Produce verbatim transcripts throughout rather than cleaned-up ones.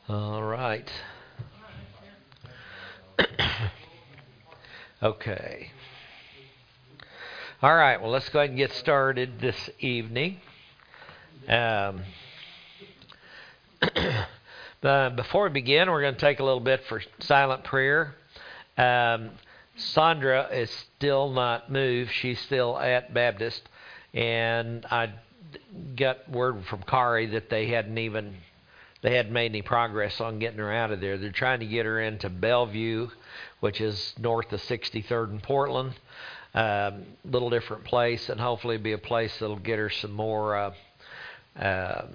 All right. Okay. All right. Well, let's go ahead and get started this evening. Um, uh, before we begin, we're going to take a little bit for silent prayer. Um, Sandra is still not moved. She's still at Baptist. And I got word from Kari that they hadn't even they hadn't made any progress on getting her out of there. They're trying to get her into Bellevue, which is north of sixty-third and Portland. Um, little different place, and hopefully be a place that'll get her some more uh, uh,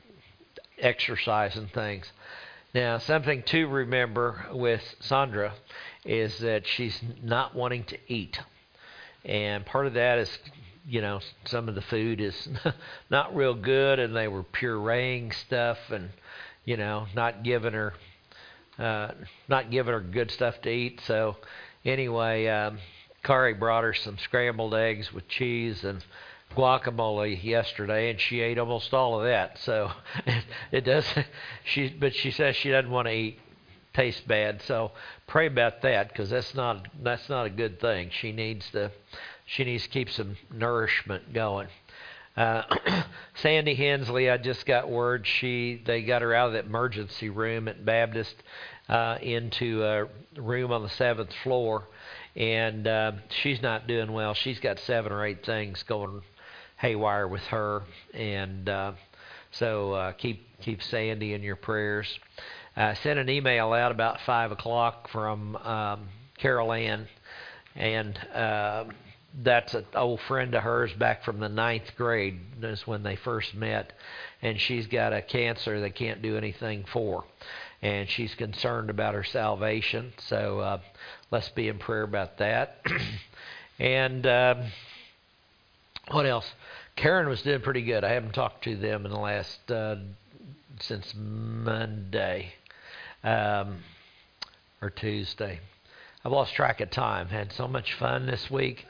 exercise and things. Now, something to remember with Sandra is that she's not wanting to eat, and part of that is, you know, some of the food is not real good, and they were pureeing stuff, and you know, not giving her, uh, not giving her good stuff to eat. So, anyway. Um, Kari brought her some scrambled eggs with cheese and guacamole yesterday, and she ate almost all of that. So it does. She, but she says she doesn't want to eat. Tastes bad. So pray about that, because that's not that's not a good thing. She needs to she needs to keep some nourishment going. Uh, Sandy Hensley, I just got word she they got her out of the emergency room at Baptist uh, into a room on the seventh floor. And uh, she's not doing well. She's got seven or eight things going haywire with her, and uh, so uh, keep keep Sandy in your prayers. I sent an email out about five o'clock from um, Carol Ann, and uh, that's an old friend of hers back from the ninth grade. That's when they first met, and she's got a cancer they can't do anything for. And she's concerned about her salvation, so uh, let's be in prayer about that. and um, what else? Karen was doing pretty good. I haven't talked to them in the last, uh, since Monday um, or Tuesday. I've lost track of time. Had so much fun this week.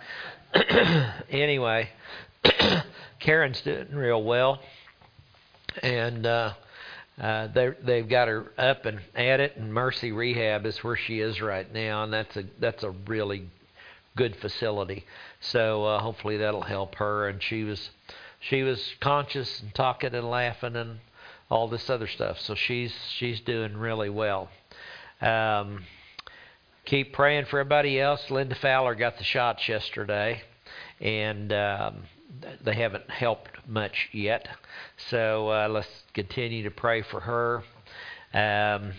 Anyway, Karen's doing real well. And... Uh, Uh, they they've got her up and at it, and Mercy Rehab is where she is right now, and that's a that's a really good facility. So uh, hopefully that'll help her. And she was she was conscious and talking and laughing and all this other stuff. So she's she's doing really well. Um, keep praying for everybody else. Linda Fowler got the shots yesterday, and um, they haven't helped much yet. So uh, let's continue to pray for her. Um,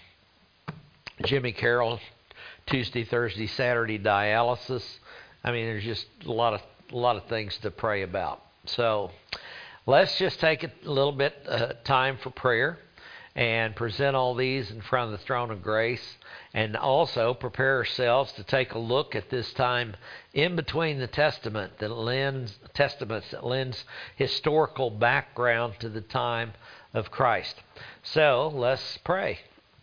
Jimmy Carroll, Tuesday, Thursday, Saturday dialysis. I mean, there's just a lot of a lot of things to pray about. So let's just take a little bit uh, time for prayer and present all these in front of the throne of grace, and also prepare ourselves to take a look at this time in between the testament that lends testaments that lends historical background to the time of Christ. So let's pray.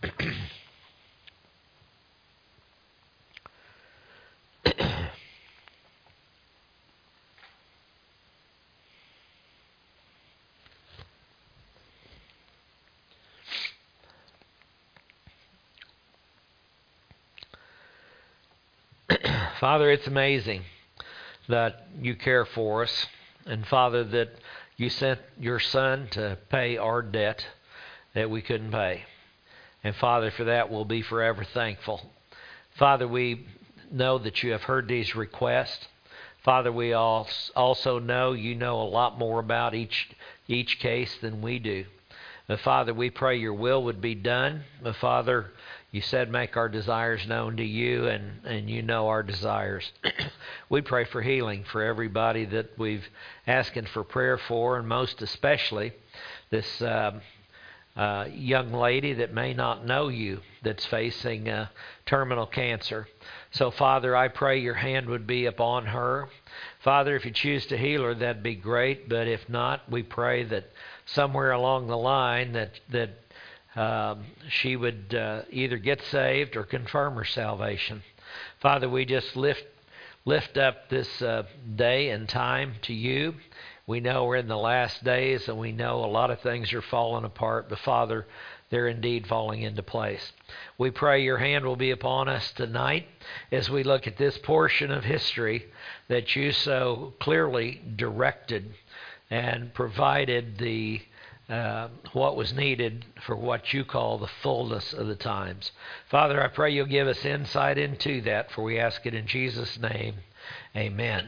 Father, it's amazing that you care for us, and Father, that you sent your Son to pay our debt that we couldn't pay. And Father, for that we'll be forever thankful. Father, we know that you have heard these requests. Father, we also know you know a lot more about each each case than we do. But Father, we pray your will would be done. But Father, you said make our desires known to you, and, and you know our desires. We pray for healing for everybody that we've asking for prayer for, and most especially this uh, uh, young lady that may not know you, that's facing uh, terminal cancer. So, Father, I pray your hand would be upon her. Father, if you choose to heal her, that'd be great. But if not, we pray that somewhere along the line that that um, she would uh, either get saved or confirm her salvation. Father, we just lift lift up this uh, day and time to you. We know we're in the last days, and we know a lot of things are falling apart. But Father, they're indeed falling into place. We pray your hand will be upon us tonight as we look at this portion of history that you so clearly directed and provided the uh, what was needed for what you call the fullness of the times. Father, I pray you'll give us insight into that, for we ask it in Jesus' name. Amen.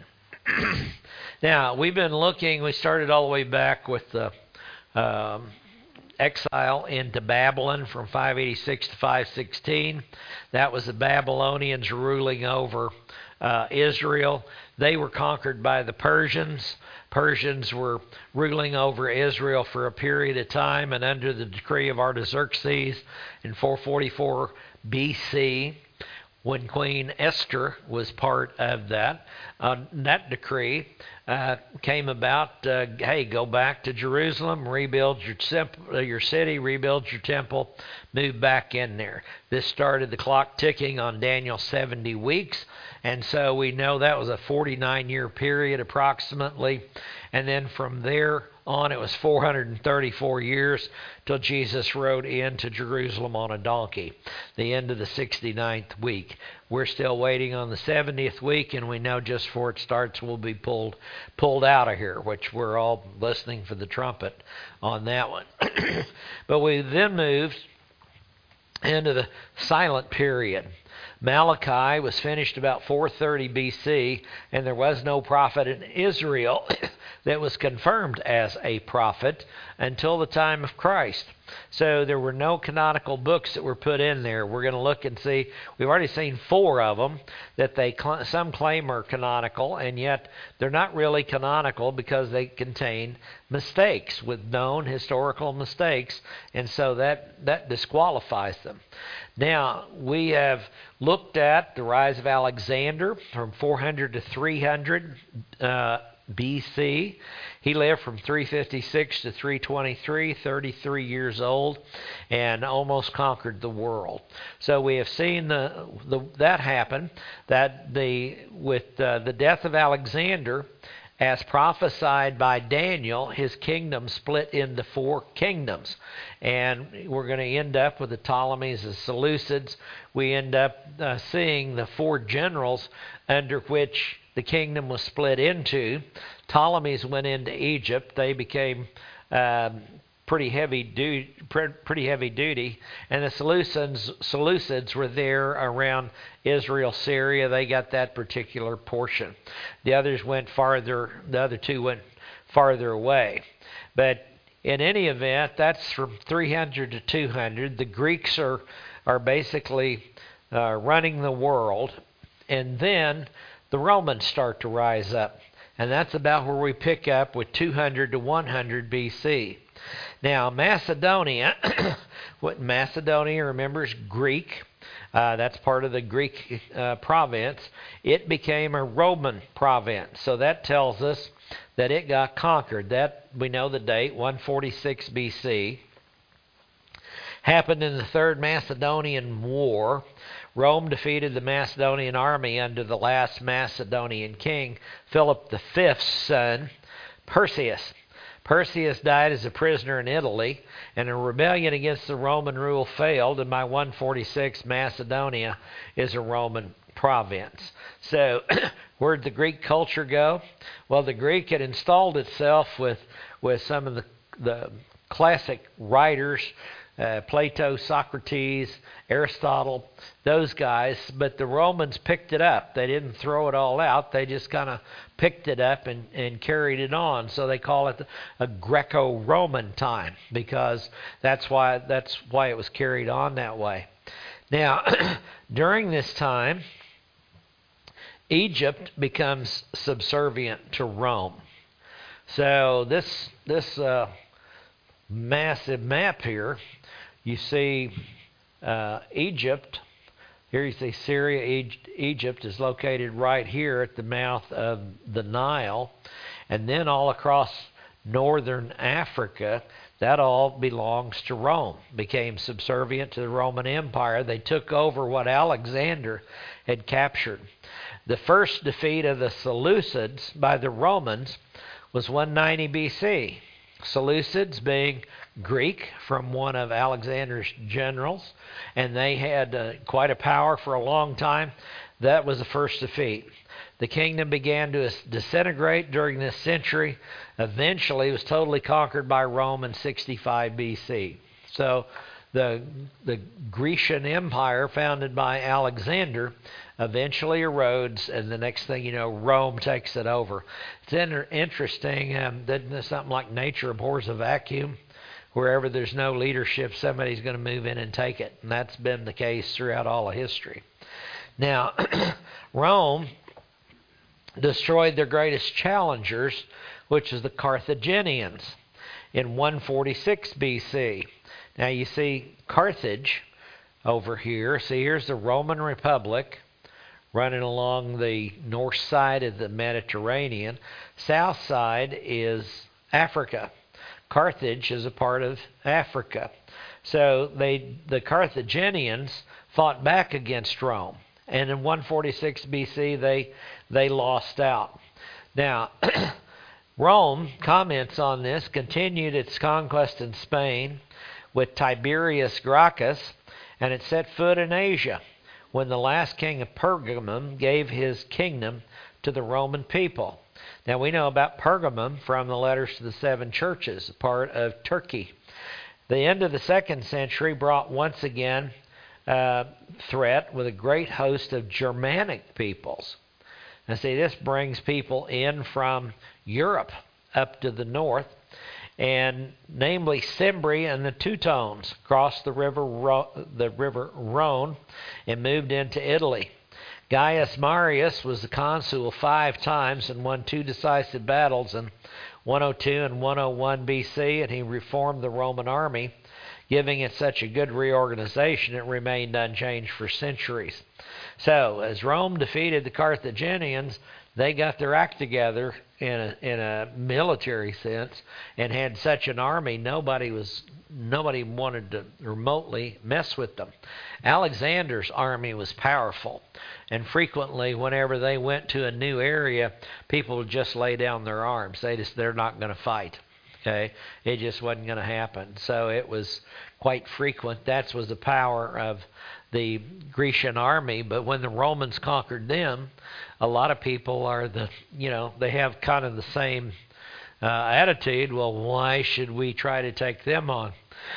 Now, we've been looking, we started all the way back with the um, exile into Babylon from five eighty-six to five sixteen. That was the Babylonians ruling over uh, Israel. They were conquered by the Persians. Persians were ruling over Israel for a period of time, and under the decree of Artaxerxes in four forty-four B C, when Queen Esther was part of that, uh, that decree uh, came about, uh, hey, go back to Jerusalem, rebuild your, temp- your city, rebuild your temple, move back in there. This started the clock ticking on Daniel's seventy weeks, and so we know that was a forty-nine year period approximately, and then from there on it was four hundred thirty-four years till Jesus rode into Jerusalem on a donkey, the end of the sixty-ninth week. We're still waiting on the seventieth week, and we know just before it starts we'll be pulled pulled out of here, which we're all listening for the trumpet on that one. But we then moved into the silent period. Malachi was finished about four thirty B C, and there was no prophet in Israel that was confirmed as a prophet until the time of Christ. So there were no canonical books that were put in there. We're going to look and see. We've already seen four of them that they cl- some claim are canonical, and yet they're not really canonical because they contain mistakes with known historical mistakes, and so that, that disqualifies them. Now, we have looked at the rise of Alexander from four hundred to three hundred uh, B C. He lived from three fifty-six to three twenty-three, thirty-three years old, and almost conquered the world. So we have seen the, the that happen, that the with uh, the death of Alexander, as prophesied by Daniel, his kingdom split into four kingdoms. And we're going to end up with the Ptolemies, the Seleucids. We end up uh, seeing the four generals under which the kingdom was split into. Ptolemies went into Egypt. They became um, pretty heavy du- pretty heavy duty, and the Seleucids, Seleucids were there around Israel, Syria. They got that particular portion. The others went farther. The other two went farther away. But in any event, that's from three hundred to two hundred. The Greeks are are basically uh, running the world, and then the Romans start to rise up, and that's about where we pick up with two hundred to one hundred B C. Now, Macedonia, what Macedonia, remember, is Greek. Uh, that's part of the Greek uh, province. It became a Roman province. So that tells us that it got conquered. That, we know the date, one forty-six B C. Happened in the Third Macedonian War. Rome defeated the Macedonian army under the last Macedonian king, Philip the Fifth's son, Perseus. Perseus died as a prisoner in Italy, and a rebellion against the Roman rule failed, and by one forty-six, Macedonia is a Roman province. So, where'd the Greek culture go? Well, the Greek had installed itself with, with some of the, the classic writers, uh, Plato, Socrates, Aristotle, those guys, but the Romans picked it up. They didn't throw it all out. They just kind of picked it up and, and carried it on. So they call it a Greco-Roman time, because that's why that's why it was carried on that way. Now, during this time, Egypt becomes subservient to Rome. So this this uh, massive map here, you see uh, Egypt. Here you see Syria. Egypt is located right here at the mouth of the Nile. And then all across northern Africa, that all belongs to Rome, became subservient to the Roman Empire. They took over what Alexander had captured. The first defeat of the Seleucids by the Romans was one ninety B C. Seleucids being Greek from one of Alexander's generals, and they had uh, quite a power for a long time. That was the first defeat. The kingdom began to disintegrate during this century. Eventually, it was totally conquered by Rome in sixty-five B C. So the, the Grecian Empire, founded by Alexander, eventually erodes, and the next thing you know, Rome takes it over. It's inter- interesting. Um, isn't something like nature abhors a vacuum? Wherever there's no leadership, somebody's going to move in and take it. And that's been the case throughout all of history. Now, Rome destroyed their greatest challengers, which is the Carthaginians, in one forty-six B C. Now you see Carthage over here. See, here's the Roman Republic running along the north side of the Mediterranean. South side is Africa. Carthage is a part of Africa. So they, the Carthaginians fought back against Rome. And in one forty-six B C, they, they lost out. Now, Rome comments on this, continued its conquest in Spain with Tiberius Gracchus, and it set foot in Asia when the last king of Pergamum gave his kingdom to the Roman people. Now, we know about Pergamum from the letters to the seven churches, a part of Turkey. The end of the second century brought once again uh, threat with a great host of Germanic peoples. Now, see, this brings people in from Europe up to the north, and namely Cimbri and the Teutones crossed the river Ro- the river Rhone and moved into Italy. Gaius Marius was the consul five times and won two decisive battles in one oh two and one oh one B C, and he reformed the Roman army, giving it such a good reorganization it remained unchanged for centuries. So, as Rome defeated the Carthaginians, they got their act together in a, in a military sense and had such an army, nobody was nobody wanted to remotely mess with them. Alexander's army was powerful, and frequently whenever they went to a new area, people would just lay down their arms. They just they're not going to fight. Okay, it just wasn't going to happen. So it was quite frequent. That was the power of the Grecian army. But when the Romans conquered them, a lot of people are the, you know, they have kind of the same uh, attitude. Well, why should we try to take them on?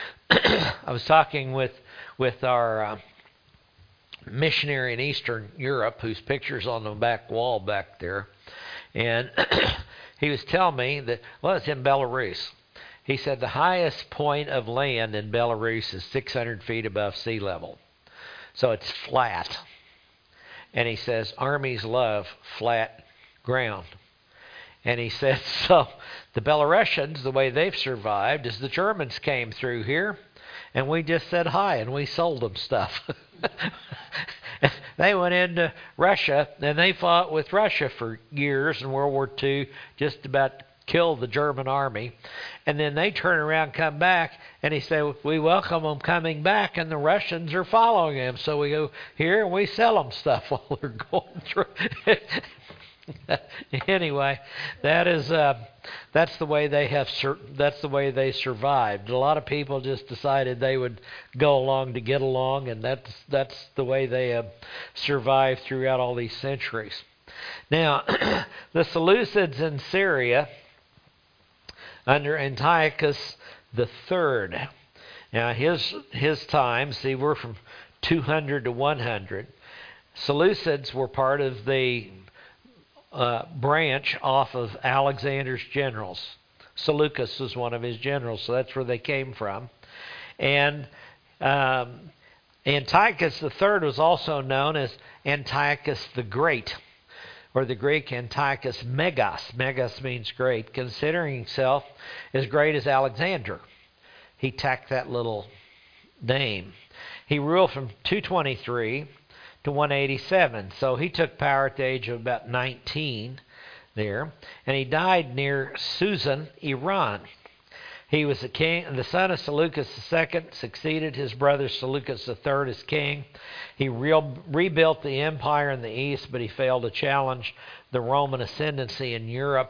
I was talking with with our uh, missionary in Eastern Europe, whose picture's on the back wall back there, and he was telling me that, well, it's in Belarus. He said the highest point of land in Belarus is six hundred feet above sea level. So it's flat. And he says armies love flat ground. And he said, so the Belarusians, the way they've survived is the Germans came through here and we just said hi and we sold them stuff. They went into Russia and they fought with Russia for years in World War Two, just about killed the German army. And then they turn around, come back, and he said, we welcome them coming back, and the Russians are following them. So we go here and we sell them stuff while they're going through. Anyway, that is uh, that's the way they have sur- that's the way they survived. A lot of people just decided they would go along to get along, and that's that's the way they have survived throughout all these centuries. Now, the Seleucids in Syria under Antiochus the Third. Now, his his time, see, we're from two hundred to one hundred. Seleucids were part of the Uh, branch off of Alexander's generals. Seleucus was one of his generals, so that's where they came from. And um, Antiochus the Third was also known as Antiochus the Great, or the Greek Antiochus Megas. Megas means great, considering himself as great as Alexander. He tacked that little name. He ruled from two twenty-three to one eighty-seven. So he took power at the age of about nineteen there, and he died near Susan, Iran. He was the king, the son of Seleucus the Second, succeeded his brother Seleucus the Third as king. He re- rebuilt the empire in the east, but he failed to challenge the Roman ascendancy in Europe.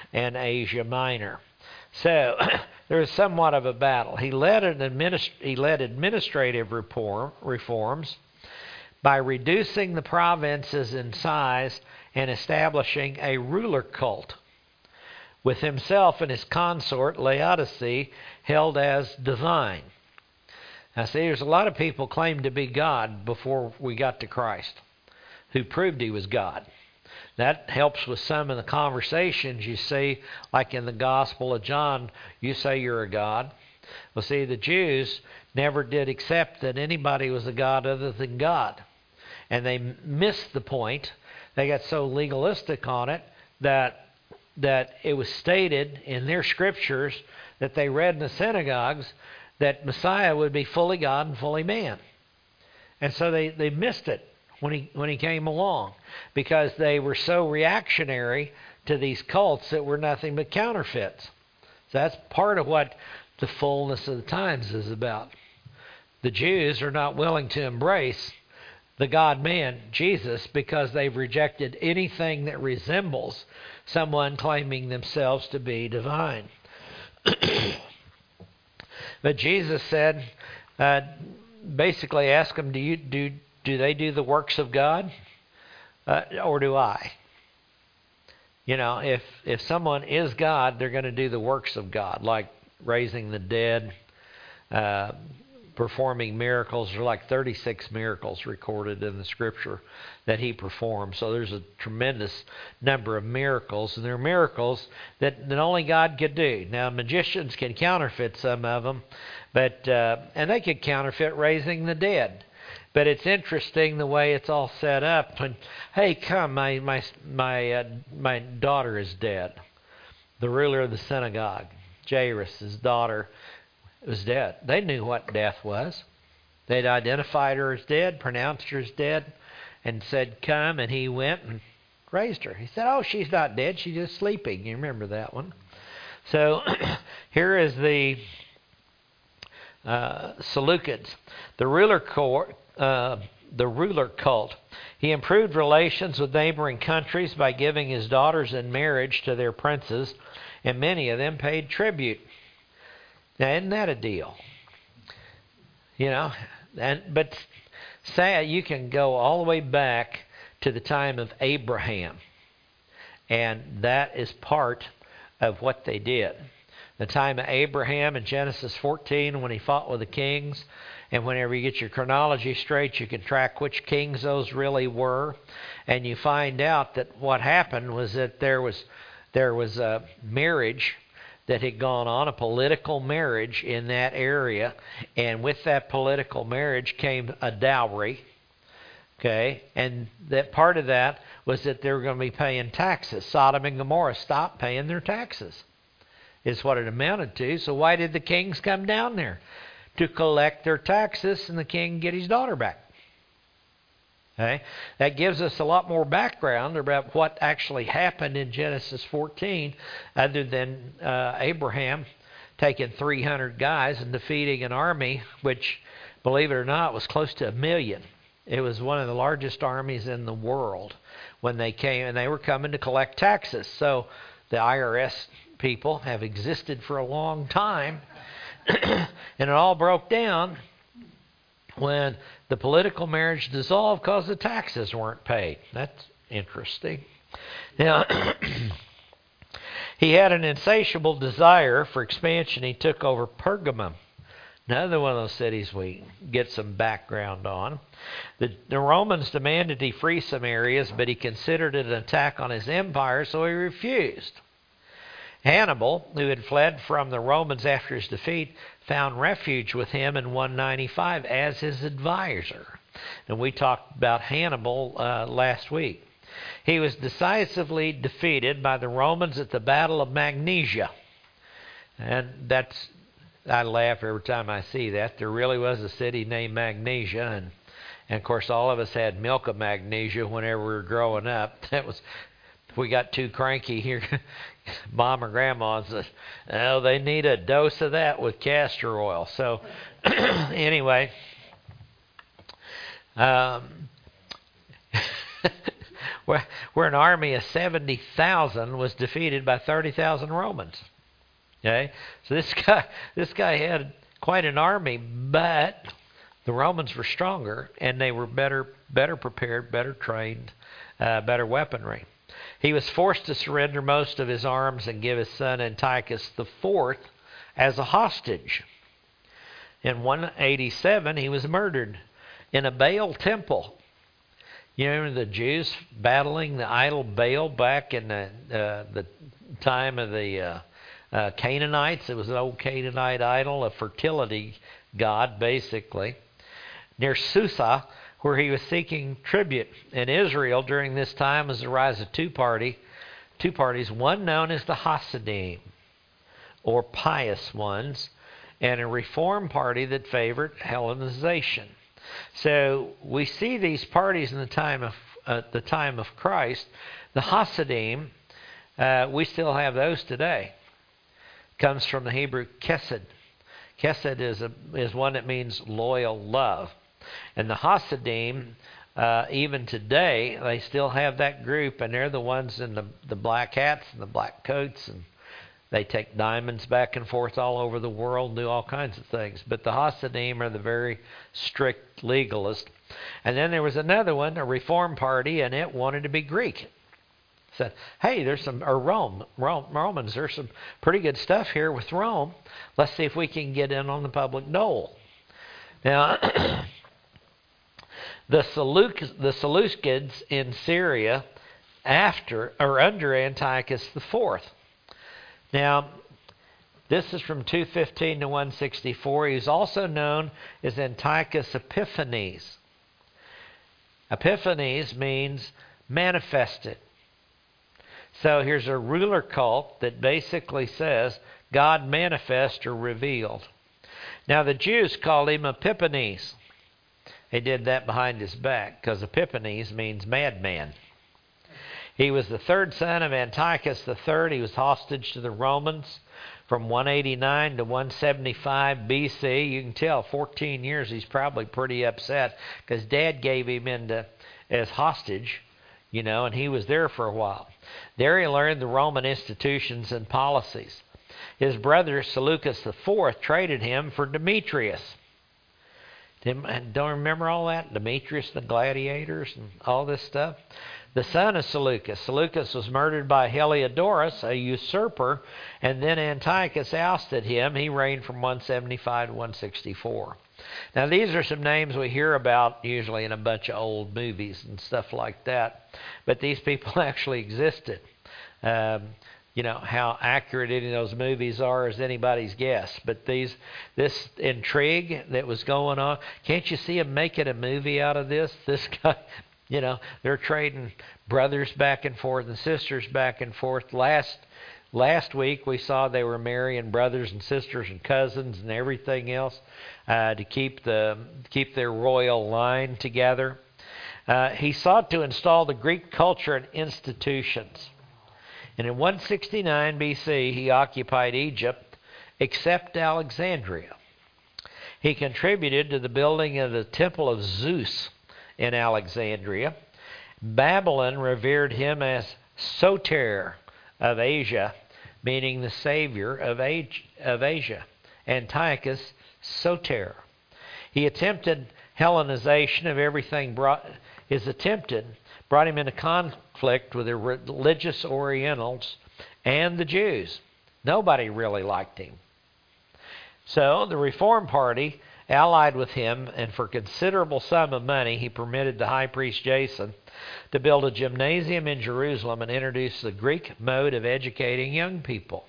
and Asia Minor. So there was somewhat of a battle. He led an administ- he led administrative reform, reforms by reducing the provinces in size and establishing a ruler cult, with himself and his consort Laodice held as divine. Now see, there's a lot of people claimed to be God before we got to Christ, who proved he was God. That helps with some of the conversations you see, like in the Gospel of John, you say you're a God. Well, see, the Jews never did accept that anybody was a God other than God. And they missed the point. They got so legalistic on it that that it was stated in their scriptures that they read in the synagogues that Messiah would be fully God and fully man. And so they, they missed it when he when he came along, because they were so reactionary to these cults that were nothing but counterfeits. So that's part of what the fullness of the times is about. The Jews are not willing to embrace the God-man, Jesus, because they've rejected anything that resembles someone claiming themselves to be divine. But Jesus said, uh, basically asked them, do you do do they do the works of God, uh, or do I? You know, if if someone is God, they're going to do the works of God, like raising the dead, uh, performing miracles. There are like thirty-six miracles recorded in the Scripture that he performed. So there's a tremendous number of miracles, and they're miracles that, that only God could do. Now, magicians can counterfeit some of them, but uh, and they could counterfeit raising the dead. But it's interesting the way it's all set up. And hey, come, my my my uh, my daughter is dead. The ruler of the synagogue, Jairus, his daughter, was dead. They knew what death was. They'd identified her as dead, pronounced her as dead, and said, come, and he went and raised her. He said, oh, she's not dead, she's just sleeping. You remember that one. So here is the uh, Seleucids. The ruler court, uh, the ruler cult. He improved relations with neighboring countries by giving his daughters in marriage to their princes, and many of them paid tribute. Now, isn't that a deal? You know, and but say you can go all the way back to the time of Abraham, and that is part of what they did. The time of Abraham in Genesis fourteen, when he fought with the kings, and whenever you get your chronology straight, you can track which kings those really were, and you find out that what happened was that there was there was a marriage that had gone on, a political marriage in that area, and with that political marriage came a dowry, okay, and that part of that was that they were going to be paying taxes. Sodom and Gomorrah stopped paying their taxes, is what it amounted to. So why did the kings come down there? To collect their taxes and the king get his daughter back. Okay? That gives us a lot more background about what actually happened in Genesis fourteen, other than uh, Abraham taking three hundred guys and defeating an army, which, believe it or not, was close to a million. It was one of the largest armies in the world when they came, and they were coming to collect taxes. So the I R S people have existed for a long time, and it all broke down when the political marriage dissolved because the taxes weren't paid. That's interesting. Now, he had an insatiable desire for expansion. He took over Pergamum, another one of those cities we get some background on. The, the Romans demanded he free some areas, but he considered it an attack on his empire, so he refused. Hannibal, who had fled from the Romans after his defeat, found refuge with him in one ninety-five as his advisor. And we talked about Hannibal uh, last week. He was decisively defeated by the Romans at the Battle of Magnesia. And that's, I laugh every time I see that. There really was a city named Magnesia, and, and of course all of us had milk of magnesia whenever we were growing up. That was, we got too cranky here. Mom or Grandma said, oh, they need a dose of that with castor oil. So anyway, um, where, where an army of seventy thousand was defeated by thirty thousand Romans. Okay? So this guy, this guy had quite an army, but the Romans were stronger, and they were better, better prepared, better trained, uh, better weaponry. He was forced to surrender most of his arms and give his son Antiochus the Fourth as a hostage. In one eighty-seven, he was murdered in a Baal temple. You remember the Jews battling the idol Baal back in the, uh, the time of the uh, uh, Canaanites? It was an old Canaanite idol, a fertility god, basically, near Susa, where he was seeking tribute. In Israel during this time was the rise of two party, two parties, one known as the Hasidim, or pious ones, and a reform party that favored Hellenization. So we see these parties in the time of uh, the time of Christ. The Hasidim, uh, we still have those today. Comes from the Hebrew Chesed. Chesed is a, is one that means loyal love. And the Hasidim, uh, even today, they still have that group, and they're the ones in the, the black hats and the black coats, and they take diamonds back and forth all over the world and do all kinds of things. But the Hasidim are the very strict legalists. And then there was another one, a Reform Party, and it wanted to be Greek. Said, hey, there's some, or Rome, Rome, Romans, there's some pretty good stuff here with Rome. Let's see if we can get in on the public dole. Now, the Seleuc, the Seleucids in Syria after, or under Antiochus the Fourth. Now, this is from two fifteen to one sixty-four. He's also known as Antiochus Epiphanes. Epiphanes means manifested. So here's a ruler cult that basically says God manifest or revealed. Now the Jews called him Epiphanes. They did that behind his back because Epiphanes means madman. He was the third son of Antiochus the Third. He was hostage to the Romans from one eighty-nine to one seventy-five B C. You can tell fourteen years he's probably pretty upset because Dad gave him into as hostage, you know, and he was there for a while. There he learned the Roman institutions and policies. His brother Seleucus the Fourth traded him for Demetrius. Don't remember all that? Demetrius the gladiators and all this stuff? The son of Seleucus. Seleucus was murdered by Heliodorus, a usurper, and then Antiochus ousted him. He reigned from one seventy-five to one sixty-four. Now, these are some names we hear about usually in a bunch of old movies and stuff like that. But these people actually existed. Um, you know, how accurate any of those movies are is anybody's guess. But these, this intrigue that was going on, can't you see them making a movie out of this? This guy, you know, they're trading brothers back and forth and sisters back and forth. Last Last week we saw they were marrying brothers and sisters and cousins and everything else uh, to keep the keep their royal line together. Uh, he sought to install the Greek culture and institutions. And in one sixty-nine B C he occupied Egypt except Alexandria. He contributed to the building of the Temple of Zeus in Alexandria. Babylon revered him as Soter of Asia, meaning the savior of Asia. Antiochus Soter. He attempted Hellenization of everything. Brought his attempted brought him into conflict with the religious Orientals and the Jews. Nobody really liked him. So the Reform Party allied with him, and for a considerable sum of money, he permitted the high priest Jason to build a gymnasium in Jerusalem and introduce the Greek mode of educating young people.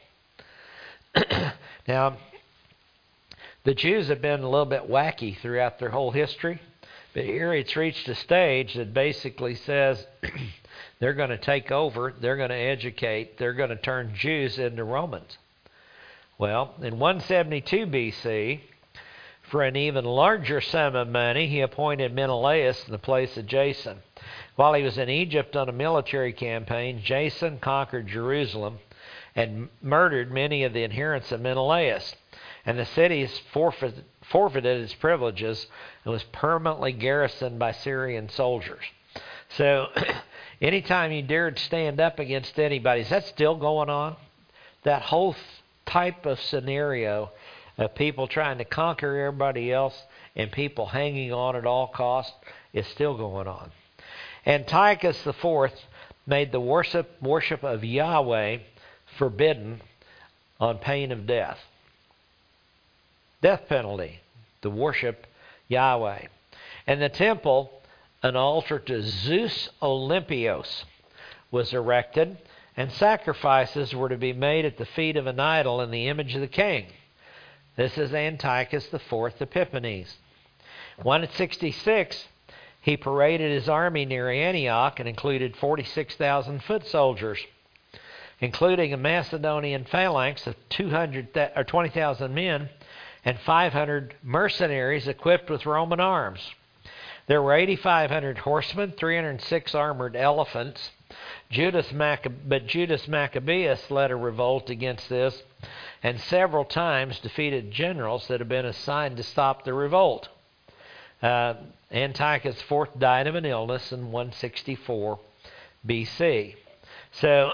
Now, the Jews have been a little bit wacky throughout their whole history, but here it's reached a stage that basically says they're going to take over, they're going to educate, they're going to turn Jews into Romans. Well, in one seventy-two B C, for an even larger sum of money, he appointed Menelaus in the place of Jason. While he was in Egypt on a military campaign, Jason conquered Jerusalem and murdered many of the adherents of Menelaus. And the city forfeited, forfeited its privileges and was permanently garrisoned by Syrian soldiers. So anytime you dared stand up against anybody, is that still going on? That whole type of scenario of people trying to conquer everybody else and people hanging on at all costs is still going on. Antiochus the Fourth made the worship, worship of Yahweh forbidden on pain of death. Death penalty to worship Yahweh. And the temple, an altar to Zeus Olympios, was erected, and sacrifices were to be made at the feet of an idol in the image of the king. This is Antiochus the Fourth Epiphanes. one sixty-six, he paraded his army near Antioch and included forty-six thousand foot soldiers, including a Macedonian phalanx of two hundred th- or twenty thousand men and five hundred mercenaries equipped with Roman arms. There were eighty-five hundred horsemen, three hundred six armored elephants. Judas Maccabe- but Judas Maccabeus led a revolt against this and several times defeated generals that had been assigned to stop the revolt. Uh, Antiochus the Fourth died of an illness in one sixty-four B C. So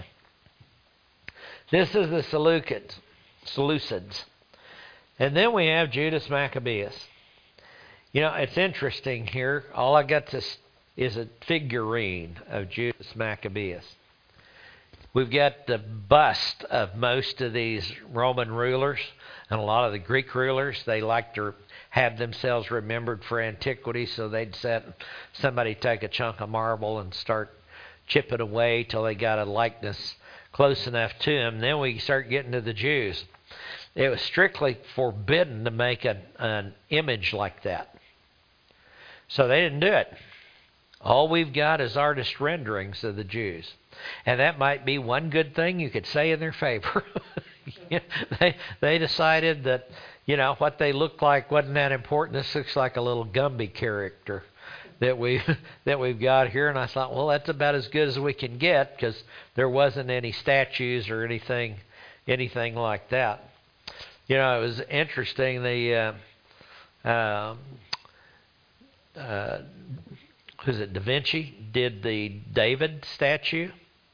this is the Seleucids. Seleucids. And then we have Judas Maccabeus. You know, it's interesting here. All I got to is a figurine of Judas Maccabeus. We've got the bust of most of these Roman rulers and a lot of the Greek rulers. They like to have themselves remembered for antiquity, so they'd set somebody take a chunk of marble and start chipping away till they got a likeness close enough to him. Then we start getting to the Jews. It was strictly forbidden to make an, an image like that. So they didn't do it. All we've got is artist renderings of the Jews. And that might be one good thing you could say in their favor. they they decided that, you know, what they looked like wasn't that important. This looks like a little Gumby character that we that we've got here. And I thought, well, that's about as good as we can get, because there wasn't any statues or anything anything like that. You know, it was interesting. The uh, um, uh, who's it? Da Vinci did the David statue.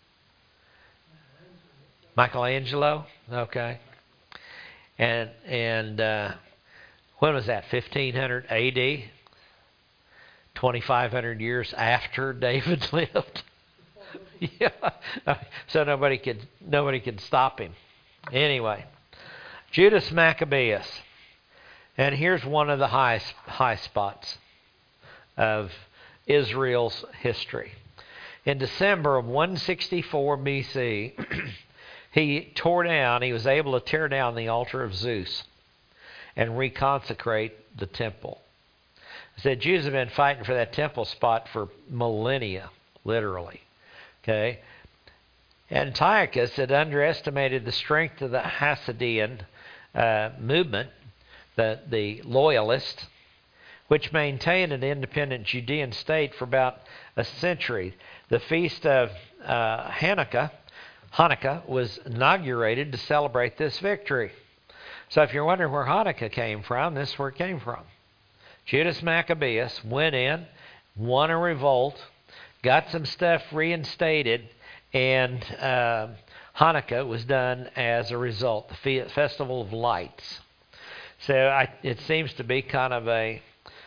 Michelangelo, okay. And and uh, when was that? fifteen hundred A D twenty-five hundred years after David lived. Yeah. So nobody could nobody could stop him. Anyway, Judas Maccabeus. And here's one of the high high spots of Israel's history. In December of one sixty-four B C, he tore down, he was able to tear down the altar of Zeus and reconsecrate the temple. I said Jews have been fighting for that temple spot for millennia, literally. Okay? Antiochus had underestimated the strength of the Hasidian uh, movement, the, the loyalists, which maintained an independent Judean state for about a century. The feast of uh, Hanukkah, Hanukkah was inaugurated to celebrate this victory. So if you're wondering where Hanukkah came from, this is where it came from. Judas Maccabeus went in, won a revolt, got some stuff reinstated, and uh, Hanukkah was done as a result, the Festival of Lights. So I, it seems to be kind of a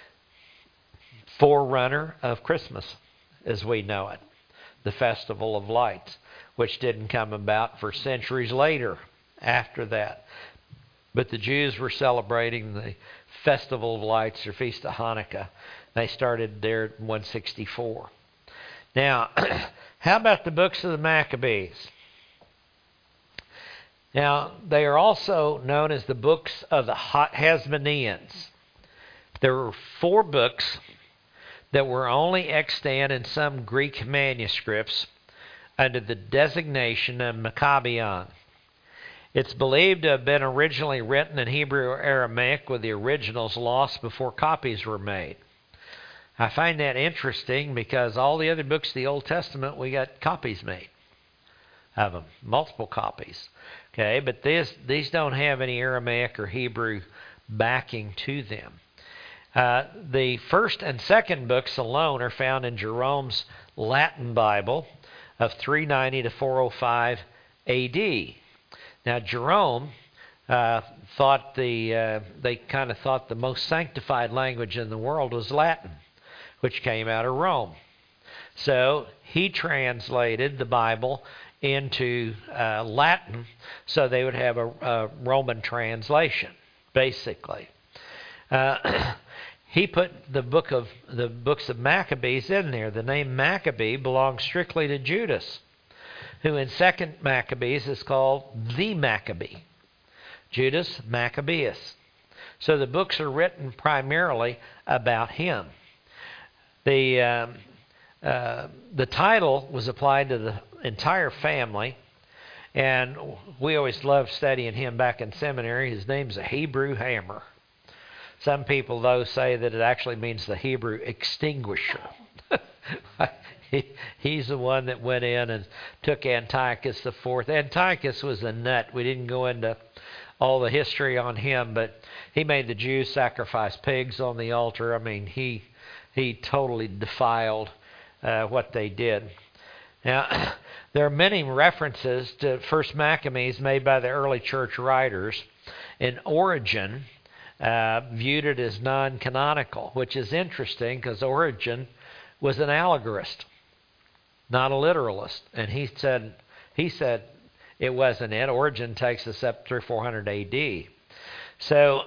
forerunner of Christmas as we know it, the Festival of Lights, which didn't come about for centuries later after that. But the Jews were celebrating the Festival of Lights, or Feast of Hanukkah. They started there in one sixty-four. Now, how about the books of the Maccabees? Now, they are also known as the books of the Hasmoneans. There were four books that were only extant in some Greek manuscripts under the designation of Maccabean. It's believed to have been originally written in Hebrew or Aramaic, with the originals lost before copies were made. I find that interesting because all the other books of the Old Testament, we got copies made of them, multiple copies. Okay, but this, these don't have any Aramaic or Hebrew backing to them. Uh, the first and second books alone are found in Jerome's Latin Bible of three ninety to four oh five A D. Now, Jerome uh, thought the uh, they kind of thought the most sanctified language in the world was Latin, which came out of Rome. So he translated the Bible into uh, Latin so they would have a, a Roman translation, basically. Uh, he put the book of the books of Maccabees in there. The name Maccabee belongs strictly to Judas, who in Second Maccabees is called the Maccabee, Judas Maccabeus. So the books are written primarily about him. The um, uh, the title was applied to the entire family, and we always loved studying him back in seminary. His name's a Hebrew hammer. Some people, though, say that it actually means the Hebrew extinguisher. he, he's the one that went in and took Antiochus the Fourth. Antiochus was a nut. We didn't go into all the history on him, but he made the Jews sacrifice pigs on the altar. I mean, he he totally defiled uh, what they did. Now, there are many references to First Maccabees made by the early church writers. In Origen, Uh, viewed it as non-canonical, which is interesting because Origen was an allegorist, not a literalist, and he said he said it wasn't it. Origen takes us up through four hundred A D. So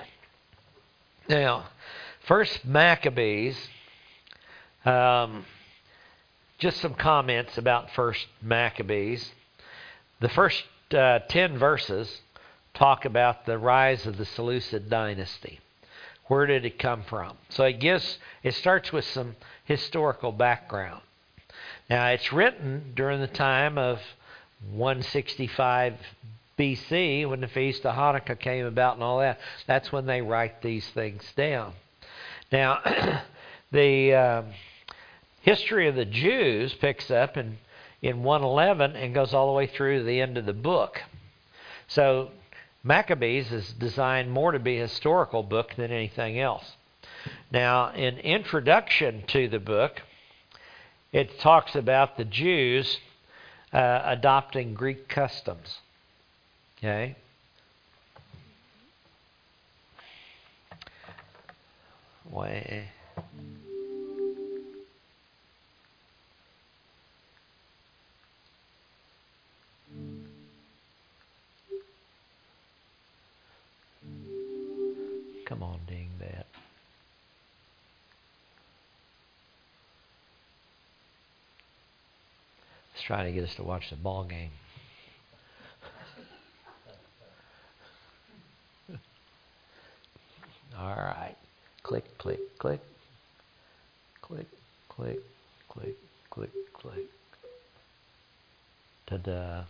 now, First Maccabees. Um, just some comments about First Maccabees. The first uh, ten verses talk about the rise of the Seleucid dynasty. Where did it come from? So it gives, it starts with some historical background. Now, it's written during the time of one sixty-five B C, when the Feast of Hanukkah came about and all that. That's when they write these things down. Now, the um, history of the Jews picks up in, in one eleven and goes all the way through to the end of the book. So Maccabees is designed more to be a historical book than anything else. Now, in introduction to the book, it talks about the Jews uh, adopting Greek customs. Okay? Way. Come on, ding that. It's trying to get us to watch the ball game. All right. Click, click, click. Click, click, click, click, click. Ta-da.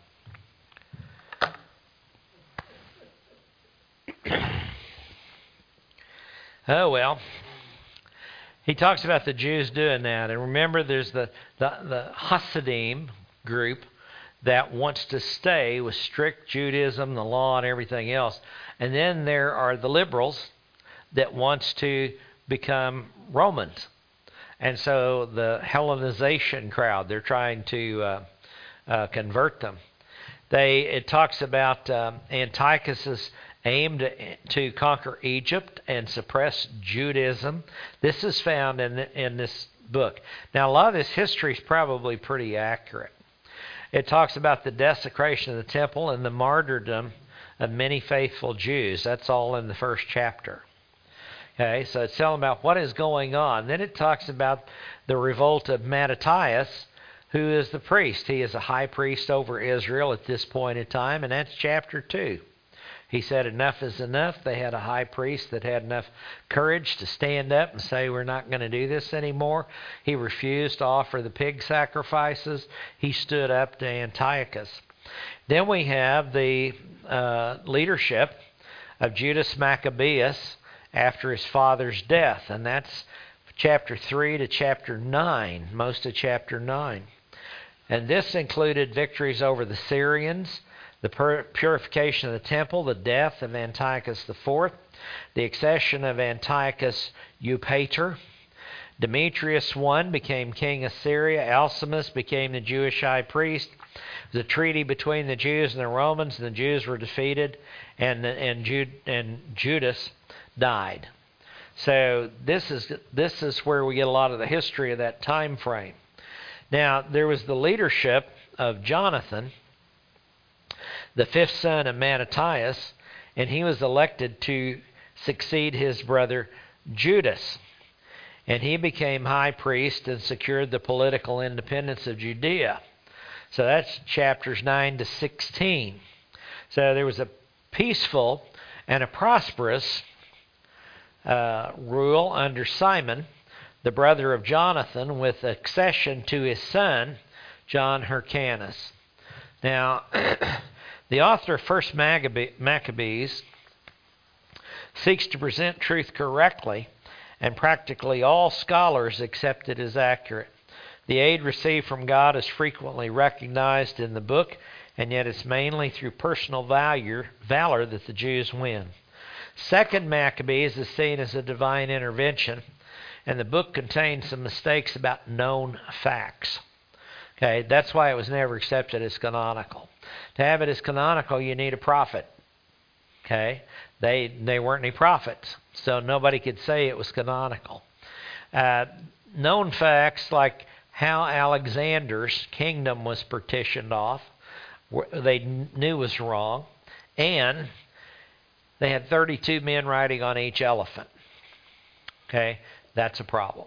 Oh, well, he talks about the Jews doing that. And remember, there's the, the, the Hasidim group that wants to stay with strict Judaism, the law, and everything else. And then there are the liberals that wants to become Romans. And so the Hellenization crowd, they're trying to uh, uh, convert them. They It talks about um, Antiochus's aim to, to conquer Egypt and suppress Judaism. This is found in in this book. Now, a lot of this history is probably pretty accurate. It talks about the desecration of the temple and the martyrdom of many faithful Jews. That's all in the first chapter. Okay, so it's telling about what is going on. Then it talks about the revolt of Mattathias, who is the priest. He is a high priest over Israel at this point in time, and that's chapter two. He said enough is enough. They had a high priest that had enough courage to stand up and say, we're not going to do this anymore. He refused to offer the pig sacrifices. He stood up to Antiochus. Then we have the uh, leadership of Judas Maccabeus after his father's death, and that's chapter three to chapter nine, most of chapter nine. And this included victories over the Syrians, the pur- purification of the temple, the death of Antiochus the Fourth, The accession of Antiochus Eupator. Demetrius the First became king of Syria. Alcimus became the Jewish high priest. It was a treaty between the Jews and the Romans, and the Jews were defeated, and and, Jude, and Judas died. So this is this is where we get a lot of the history of that time frame. Now, there was the leadership of Jonathan, the fifth son of Mattathias, and he was elected to succeed his brother Judas. And he became high priest and secured the political independence of Judea. So that's chapters nine to sixteen. So there was a peaceful and a prosperous uh, rule under Simon, the brother of Jonathan, with accession to his son, John Hyrcanus. Now, the author of First Maccabees seeks to present truth correctly, and practically all scholars accept it as accurate. The aid received from God is frequently recognized in the book, and yet it's mainly through personal value, valor that the Jews win. Second Maccabees is seen as a divine intervention, and the book contains some mistakes about known facts. Okay, that's why it was never accepted as canonical. To have it as canonical, you need a prophet. Okay, they they weren't any prophets, so nobody could say it was canonical. Uh, known facts like how Alexander's kingdom was partitioned off, they knew was wrong, and they had thirty-two men riding on each elephant. Okay, that's a problem.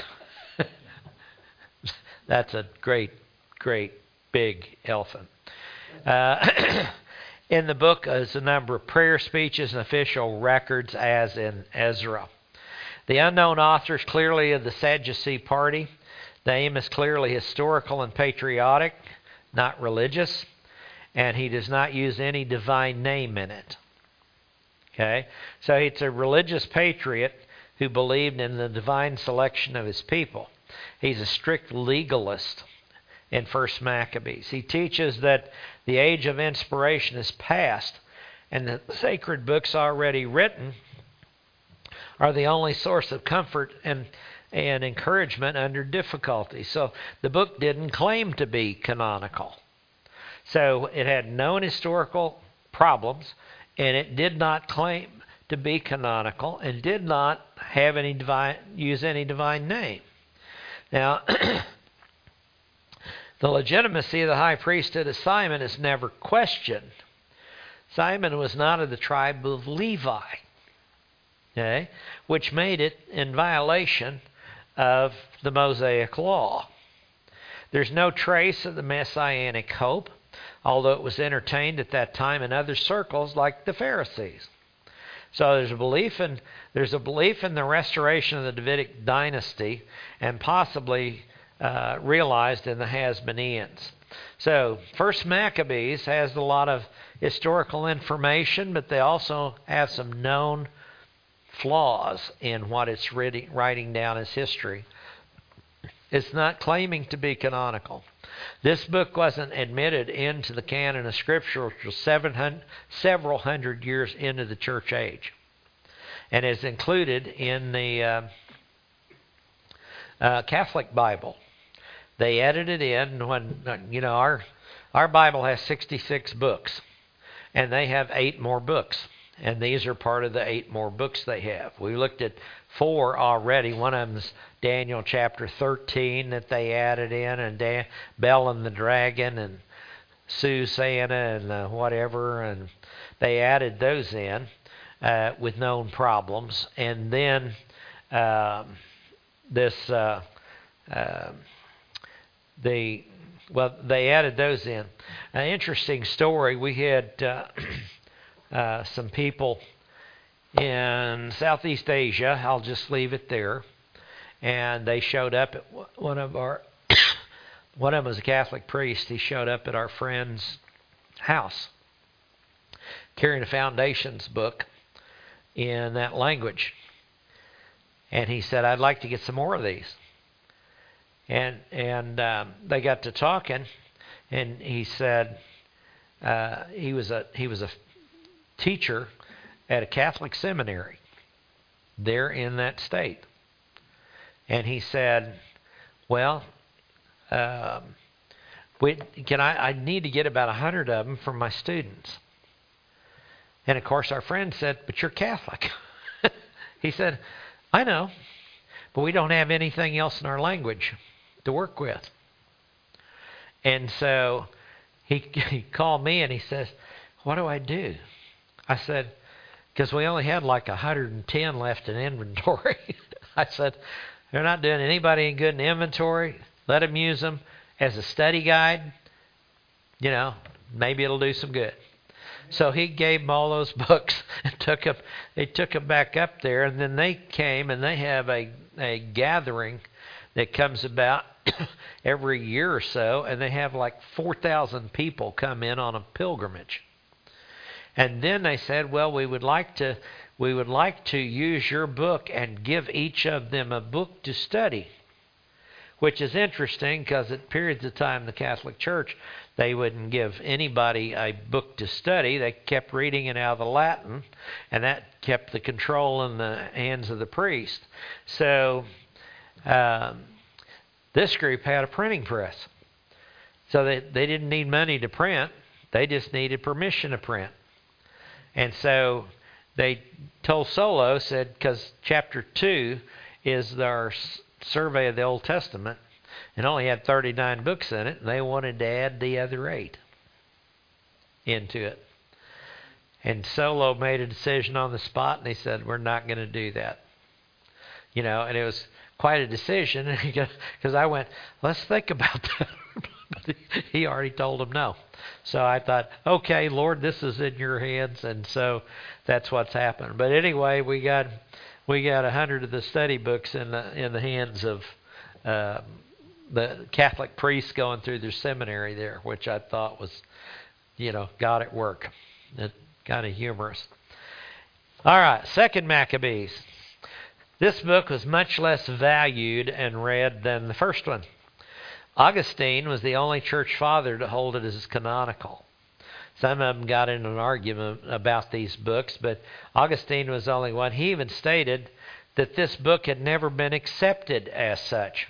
That's a great, great big elephant. Uh, in the book is a number of prayer speeches and official records, as in Ezra. The unknown author is clearly of the Sadducee party. The aim is clearly historical and patriotic, not religious, and he does not use any divine name in it. Okay, so it's a religious patriot who believed in the divine selection of his people. He's a strict legalist in First Maccabees. He teaches that the age of inspiration is past, and the sacred books already written are the only source of comfort and, and encouragement under difficulty. So the book didn't claim to be canonical. So it had known historical problems, and it did not claim to be canonical, and did not have any divine use any divine name. Now, the legitimacy of the high priesthood of Simon is never questioned. Simon was not of the tribe of Levi, okay, which made it in violation of the Mosaic law. There's no trace of the messianic hope, although it was entertained at that time in other circles like the Pharisees. So there's a belief in there's a belief in the restoration of the Davidic dynasty, and possibly uh, realized in the Hasmoneans. So First Maccabees has a lot of historical information, but they also have some known flaws in what it's writing, writing down as history. It's not claiming to be canonical. This book wasn't admitted into the canon of Scripture until several hundred years into the church age, and is included in the uh, uh, Catholic Bible. They added it in when, you know, our our Bible has sixty-six books, and they have eight more books, and these are part of the eight more books they have. We looked at four already. One of them's Daniel chapter thirteen that they added in, and Dan, Bel and the Dragon, and Susanna, and uh, whatever, and they added those in uh, with known problems. And then um, this, uh, uh, the well, they added those in. An interesting story. We had uh, uh, some people in Southeast Asia. I'll just leave it there. And they showed up at one of our, one of them was a Catholic priest. He showed up at our friend's house carrying a Foundations book in that language. And he said, I'd like to get some more of these. And and um, they got to talking, and he said uh, he was a he was a teacher at a Catholic seminary there in that state. And he said, well, um, we, can I, I need to get about a hundred of them from my students. And of course our friend said, but you're Catholic. He said, I know, but we don't have anything else in our language to work with. And so he, he called me and he says, what do I do? I said, because we only had like one hundred ten left in inventory. I said, they're not doing anybody any good in inventory. Let them use them as a study guide. You know, maybe it'll do some good. So he gave them all those books and took them. They took them back up there, and then they came and they have a a gathering that comes about every year or so, and they have like four thousand people come in on a pilgrimage. And then they said, well, we would like to we would like to use your book and give each of them a book to study, which is interesting because at periods of time in the Catholic Church, they wouldn't give anybody a book to study. They kept reading it out of the Latin, and that kept the control in the hands of the priest. So um, this group had a printing press. So they, they didn't need money to print. They just needed permission to print. And so they told Solo, said, because chapter two is our survey of the Old Testament, and only had thirty-nine books in it, and they wanted to add the other eight into it. And Solo made a decision on the spot, and he said, we're not going to do that. You know, and it was quite a decision, because I went, let's think about that. But he already told him no. So I thought, okay, Lord, this is in your hands, and so that's what's happened. But anyway, we got we got a hundred of the study books in the in the hands of uh, the Catholic priests going through their seminary there, which I thought was, you know, God at work. It's kind of humorous. All right, Second Maccabees. This book was much less valued and read than the first one. Augustine was the only church father to hold it as canonical. Some of them got in an argument about these books, but Augustine was the only one. He even stated that this book had never been accepted as such.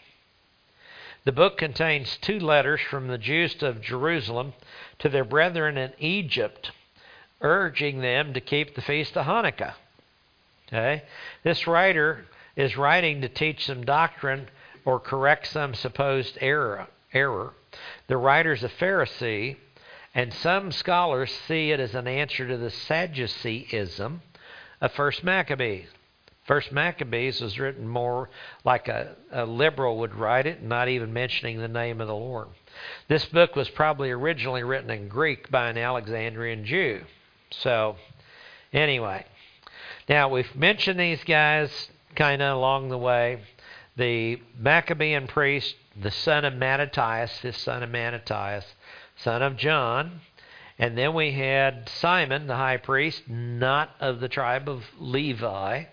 The book contains two letters from the Jews of Jerusalem to their brethren in Egypt, urging them to keep the feast of Hanukkah. Okay? This writer is writing to teach some doctrine or correct some supposed error. error. The writer's a Pharisee, and some scholars see it as an answer to the Sadduceeism of First Maccabees. First Maccabees was written more like a, a liberal would write it, not even mentioning the name of the Lord. This book was probably originally written in Greek by an Alexandrian Jew. So, anyway. Now, we've mentioned these guys kind of along the way. The Maccabean priest, the son of Mattathias, his son of Mattathias, son of John. And then we had Simon, the high priest, not of the tribe of Levi.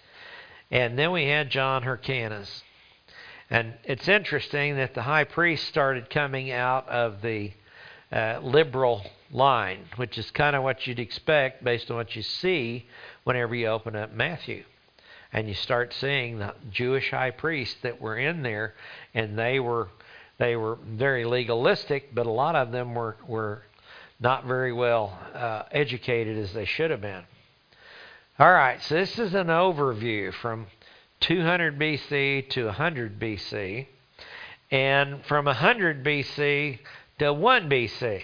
And then we had John Hyrcanus. And it's interesting that the high priest started coming out of the uh, liberal line, which is kind of what you'd expect based on what you see whenever you open up Matthew. And you start seeing the Jewish high priests that were in there, and they were they were very legalistic, but a lot of them were, were not very well uh, educated as they should have been. All right, so this is an overview from two hundred B C to one hundred B C, and from one hundred B C to one B C.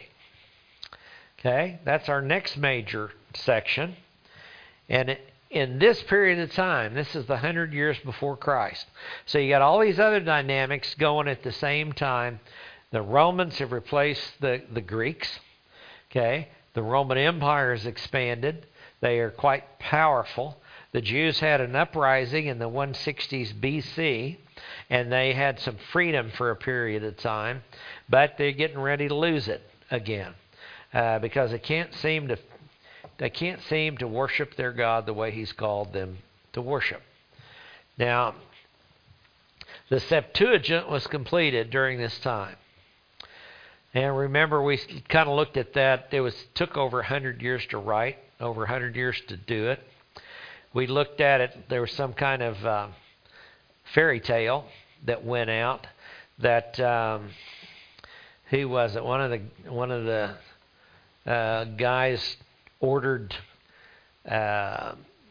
Okay, that's our next major section. And it, in this period of time, this is the one hundred years before Christ. So you got all these other dynamics going at the same time. The Romans have replaced the, the Greeks. Okay, the Roman Empire has expanded. They are quite powerful. The Jews had an uprising in the one sixties B C, and they had some freedom for a period of time, but they're getting ready to lose it again uh, because they can't seem to they can't seem to worship their God the way He's called them to worship. Now, the Septuagint was completed during this time. And remember, we kind of looked at that. It was took over one hundred years to write. over one hundred years to do it. We looked at it. There was some kind of uh, fairy tale that went out that um, who was it? One of the one of the uh, guys ordered uh,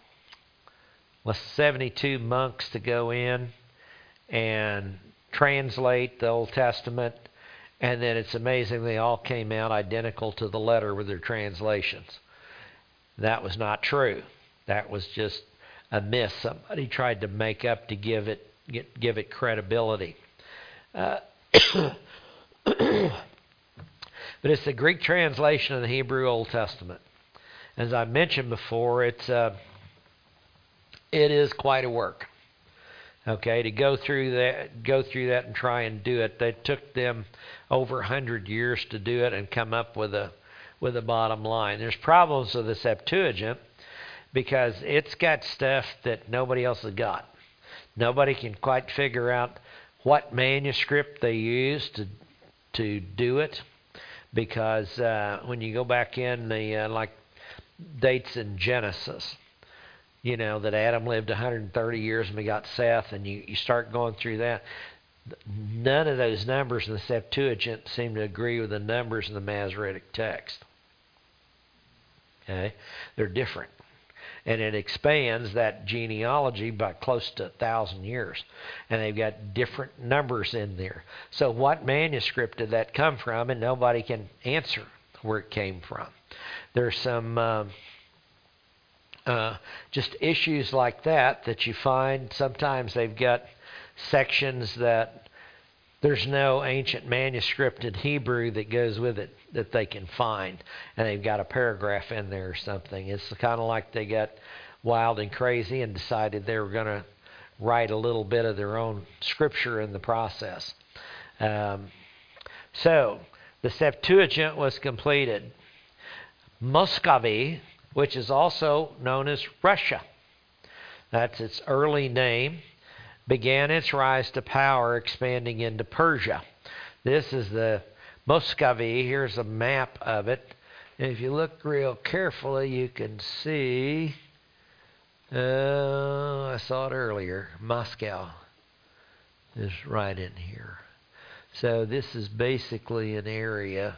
seventy-two monks to go in and translate the Old Testament, and then it's amazing they all came out identical to the letter with their translations. That was not true. That was just a myth somebody tried to make up to give it get, give it credibility. Uh, but it's the Greek translation of the Hebrew Old Testament. As I mentioned before, it's uh, it is quite a work. Okay, to go through that, go through that, and try and do it. They took them over a hundred years to do it and come up with a with a bottom line. There's problems with the Septuagint because it's got stuff that nobody else has got. Nobody can quite figure out what manuscript they used to to do it, because uh, when you go back in the uh, like dates in Genesis, you know that Adam lived one hundred thirty years and we got Seth, and you, you start going through that. None of those numbers in the Septuagint seem to agree with the numbers in the Masoretic text. Okay, they're different. And it expands that genealogy by close to a thousand years. And they've got different numbers in there. So what manuscript did that come from? And nobody can answer where it came from. There's some uh, uh, just issues like that that you find. Sometimes they've got sections that there's no ancient manuscript in Hebrew that goes with it that they can find, and they've got a paragraph in there or something. It's kind of like they got wild and crazy and decided they were going to write a little bit of their own scripture in the process. Um, so the Septuagint was completed. Muscovy, which is also known as Russia, that's its early name, began its rise to power, expanding into Persia. This is the Muscovy. Here's a map of it. And if you look real carefully, you can see, uh, I saw it earlier, Moscow is right in here. So this is basically an area,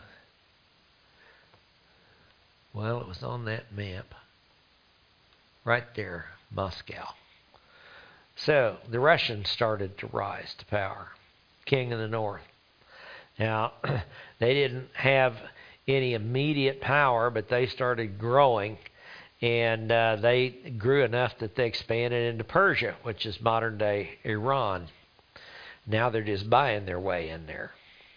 well, it was on that map, right there, Moscow. So the Russians started to rise to power, king of the north. Now, they didn't have any immediate power, but they started growing, and uh, they grew enough that they expanded into Persia, which is modern-day Iran. Now they're just buying their way in there.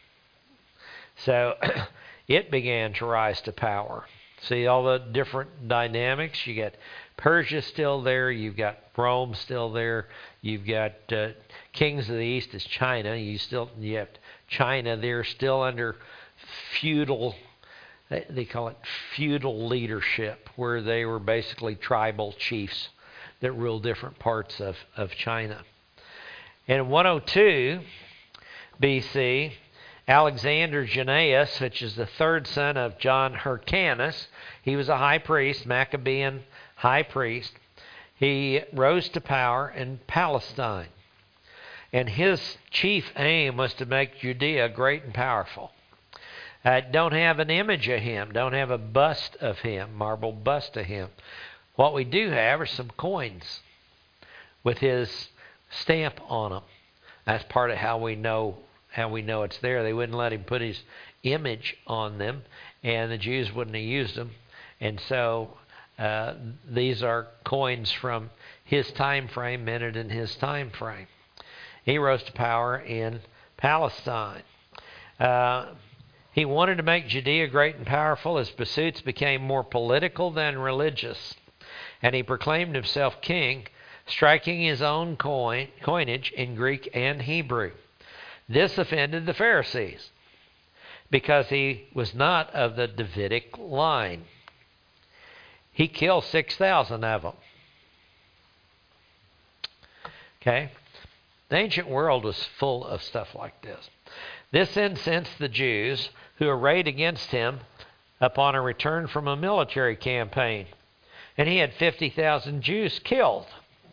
So it began to rise to power. See all the different dynamics? You got Persia still there. You've got Rome still there. You've got uh, kings of the east is China. You still you have China there, still under feudal. They call it feudal leadership, where they were basically tribal chiefs that ruled different parts of of China. In one oh two B C, Alexander Jannaeus, which is the third son of John Hyrcanus, he was a high priest, Maccabean high priest. He rose to power in Palestine. And his chief aim was to make Judea great and powerful. Uh, don't have an image of him, don't have a bust of him, marble bust of him. What we do have are some coins with his stamp on them. That's part of how we know how we know it's there. They wouldn't let him put his image on them, and the Jews wouldn't have used them. And so uh, these are coins from his time frame, minted in his time frame. He rose to power in Palestine. Uh, he wanted to make Judea great and powerful. His pursuits became more political than religious, and he proclaimed himself king, striking his own coin, coinage in Greek and Hebrew. This offended the Pharisees because he was not of the Davidic line. He killed six thousand of them. Okay? The ancient world was full of stuff like this. This incensed the Jews, who arrayed against him upon a return from a military campaign. and he had fifty thousand Jews killed.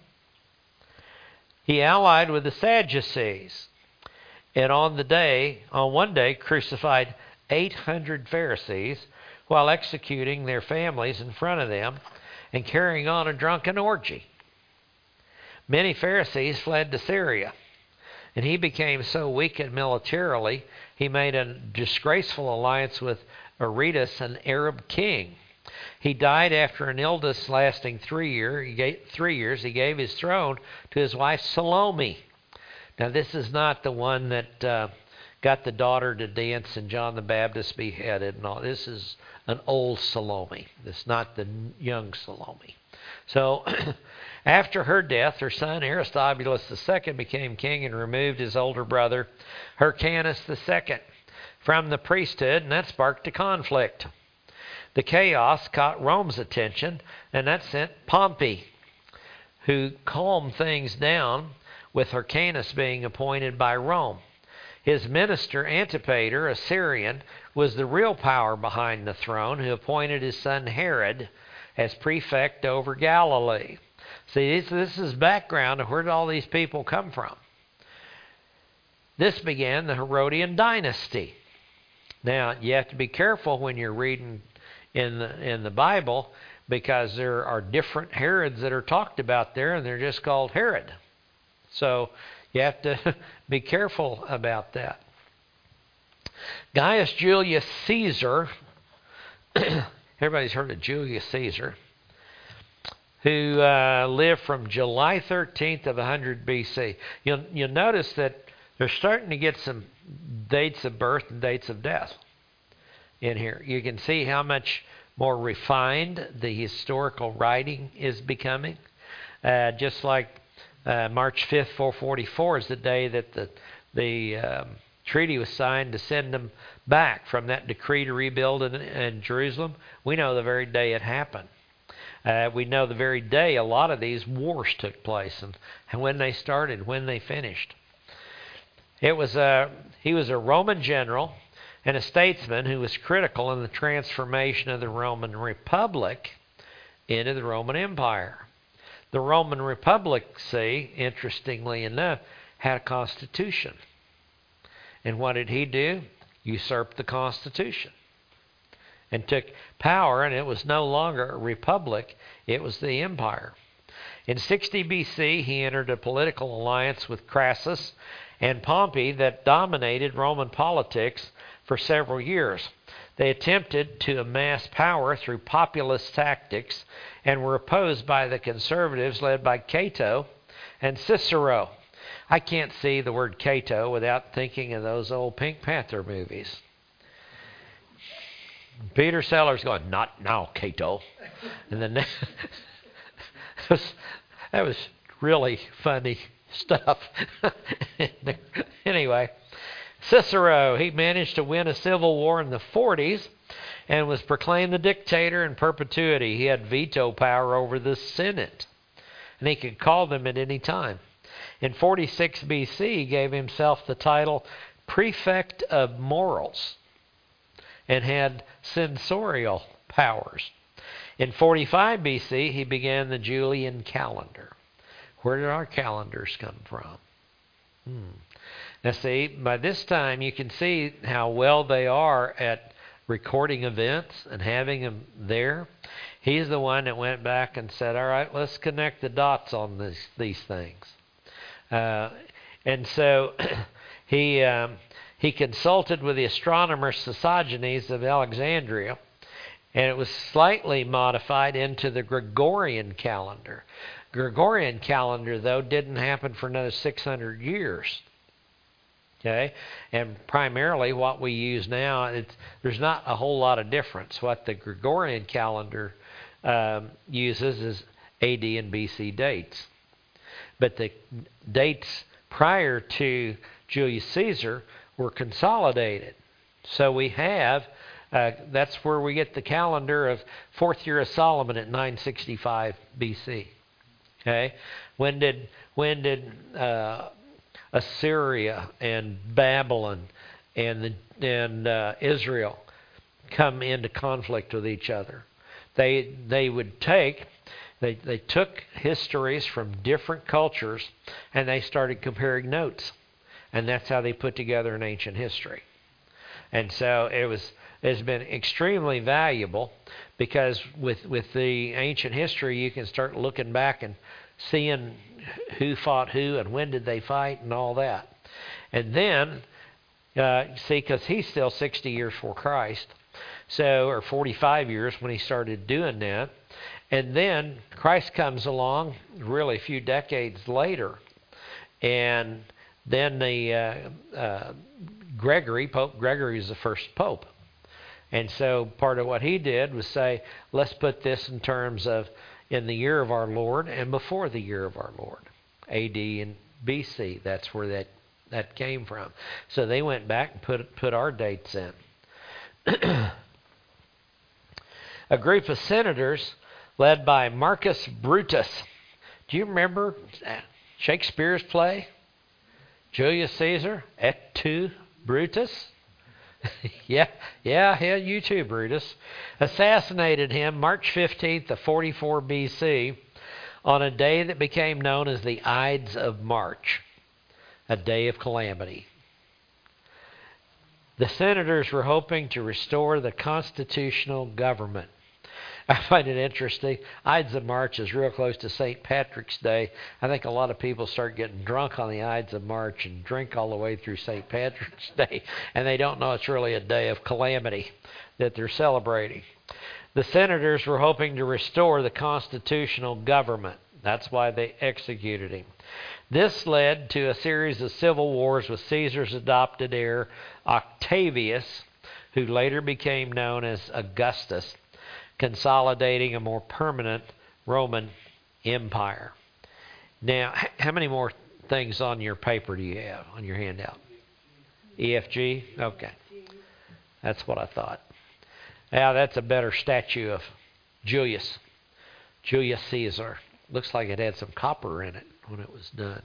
He allied with the Sadducees, and on the day, on one day, crucified eight hundred Pharisees while executing their families in front of them and carrying on a drunken orgy. Many Pharisees fled to Syria, and he became so weakened militarily, he made a disgraceful alliance with Aretas, an Arab king. He died after an illness lasting three, year, he gave, three years. He gave his throne to his wife Salome. Now, this is not the one that uh, got the daughter to dance and John the Baptist beheaded and all. This is an old Salome. This is not the young Salome. So, after her death, her son Aristobulus the Second became king and removed his older brother Hyrcanus the Second from the priesthood, and that sparked a conflict. The chaos caught Rome's attention, and that sent Pompey, who calmed things down with Hyrcanus being appointed by Rome. His minister Antipater, a Syrian, was the real power behind the throne, who appointed his son Herod as prefect over Galilee. See, this, this is background of where did all these people come from. This began the Herodian dynasty. Now, you have to be careful when you're reading in the, in the Bible, because there are different Herods that are talked about there, and they're just called Herod. So you have to be careful about that. Gaius Julius Caesar, everybody's heard of Julius Caesar, who uh, lived from July thirteenth of one hundred B C. You'll, you'll notice that they're starting to get some dates of birth and dates of death in here. You can see how much more refined the historical writing is becoming. Uh, just like uh, March fifth, four forty-four is the day that the, the um, treaty was signed to send them back from that decree to rebuild in, in Jerusalem. We know the very day it happened. Uh, we know the very day a lot of these wars took place, and, and when they started, when they finished. It was a, he was a Roman general and a statesman who was critical in the transformation of the Roman Republic into the Roman Empire. The Roman Republic, see, interestingly enough, had a constitution. And what did he do? Usurped the constitution and took power, and it was no longer a republic, it was the empire. In sixty B C, he entered a political alliance with Crassus and Pompey that dominated Roman politics for several years. They attempted to amass power through populist tactics and were opposed by the conservatives led by Cato and Cicero. I can't see the word Cato without thinking of those old Pink Panther movies. Peter Sellers going, "Not now, Cato." And then that was, that was really funny stuff. Anyway, Cicero, he managed to win a civil war in the forties and was proclaimed the dictator in perpetuity. He had veto power over the Senate, and he could call them at any time. In forty-six B C, he gave himself the title Prefect of Morals and had censorial powers. In forty-five B C, he began the Julian calendar. Where did our calendars come from? Hmm. Now see, by this time you can see how well they are at recording events and having them there. He's the one that went back and said, all right, let's connect the dots on this, these things. Uh, and so he um, he consulted with the astronomer Sosigenes of Alexandria, and it was slightly modified into the Gregorian calendar. Gregorian calendar, though, didn't happen for another six hundred years. Okay, and primarily what we use now, it's, there's not a whole lot of difference. What the Gregorian calendar um, uses is A D and B C dates. But the dates prior to Julius Caesar were consolidated. So we have, uh, that's where we get the calendar of fourth year of Solomon at nine sixty-five B C. Okay, when did when did uh, Assyria and Babylon and the, and uh, Israel come into conflict with each other? They they would take They, they took histories from different cultures and they started comparing notes. And that's how they put together an ancient history. And so it was it's been extremely valuable because with with the ancient history you can start looking back and seeing who fought who and when did they fight and all that. And then, uh, see, because he's still sixty years before Christ, so or forty-five years when he started doing that. And then Christ comes along really a few decades later, and then the uh, uh, Gregory, Pope Gregory is the first pope. And so part of what he did was say, let's put this in terms of in the year of our Lord and before the year of our Lord, A D and B C. That's where that, that came from. So they went back and put put our dates in. A group of senators led by Marcus Brutus. Do you remember Shakespeare's play? Julius Caesar, et tu, Brutus? yeah, yeah, yeah, you too, Brutus. Assassinated him March fifteenth of forty-four B C on a day that became known as the Ides of March, a day of calamity. The senators were hoping to restore the constitutional government. I find it interesting. Ides of March is real close to Saint Patrick's Day. I think a lot of people start getting drunk on the Ides of March and drink all the way through Saint Patrick's Day, and they don't know it's really a day of calamity that they're celebrating. The senators were hoping to restore the constitutional government. That's why they executed him. This led to a series of civil wars with Caesar's adopted heir, Octavius, who later became known as Augustus, consolidating a more permanent Roman Empire. Now, how many more things on your paper do you have, on your handout? E F G? Okay. That's what I thought. Now, that's a better statue of Julius. Julius Caesar. Looks like it had some copper in it when it was done.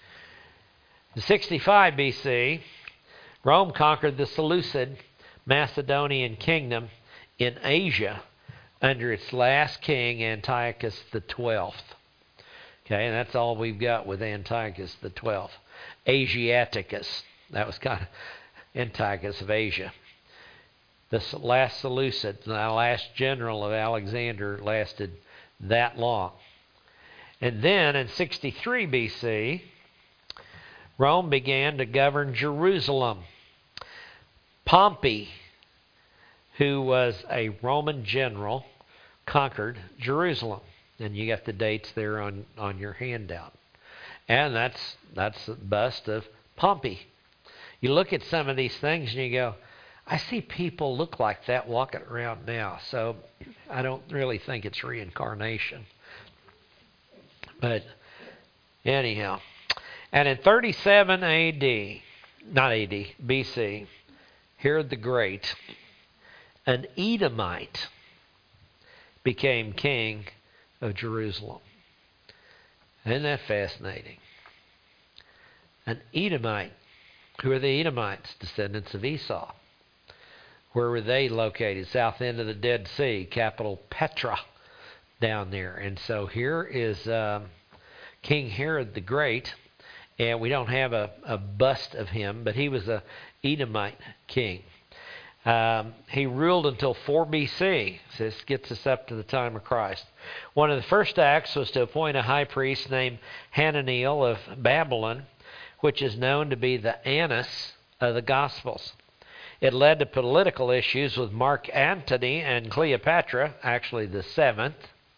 In sixty-five B C, Rome conquered the Seleucid Macedonian kingdom in Asia under its last king, Antiochus the twelfth. Okay, and that's all we've got with Antiochus the twelfth. Asiaticus, that was kind of Antiochus of Asia. The last Seleucid, the last general of Alexander, lasted that long. And then in sixty-three B C, Rome began to govern Jerusalem. Pompey, who was a Roman general, conquered Jerusalem. And you got the dates there on, on your handout. And that's that's the bust of Pompey. You look at some of these things and you go, I see people look like that walking around now. So I don't really think it's reincarnation. But anyhow. And in thirty-seven A D, not A D, B C, Herod the Great, an Edomite, became king of Jerusalem. Isn't that fascinating? An Edomite. Who are the Edomites? Descendants of Esau. Where were they located? South end of the Dead Sea, capital Petra, down there. And so here is um, King Herod the Great, and we don't have a, a bust of him, but he was a Edomite king. Um, he ruled until four B C. So this gets us up to the time of Christ. One of the first acts was to appoint a high priest named Hananiel of Babylon, which is known to be the Annas of the Gospels. It led to political issues with Mark Antony and Cleopatra, actually the seventh,